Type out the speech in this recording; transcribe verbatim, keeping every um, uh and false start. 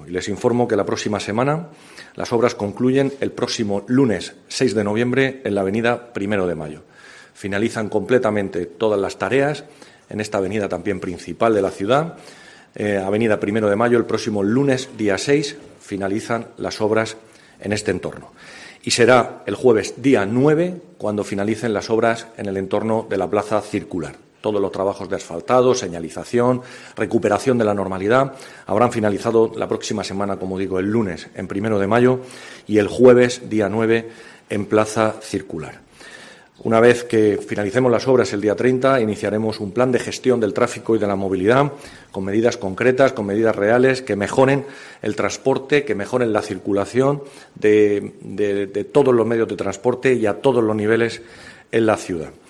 Y les informo que la próxima semana las obras concluyen el próximo lunes seis de noviembre en la avenida Primero de Mayo. Finalizan completamente todas las tareas en esta avenida también principal de la ciudad. Eh, avenida Primero de Mayo, el próximo lunes, día seis, finalizan las obras en este entorno. Y será el jueves, día nueve, cuando finalicen las obras en el entorno de la Plaza Circular. Todos los trabajos de asfaltado, señalización, recuperación de la normalidad habrán finalizado la próxima semana, como digo, el lunes en Primero de Mayo y el jueves, día nueve, en Plaza Circular. Una vez que finalicemos las obras el día treinta, iniciaremos un plan de gestión del tráfico y de la movilidad con medidas concretas, con medidas reales que mejoren el transporte, que mejoren la circulación de, de, de todos los medios de transporte y a todos los niveles en la ciudad.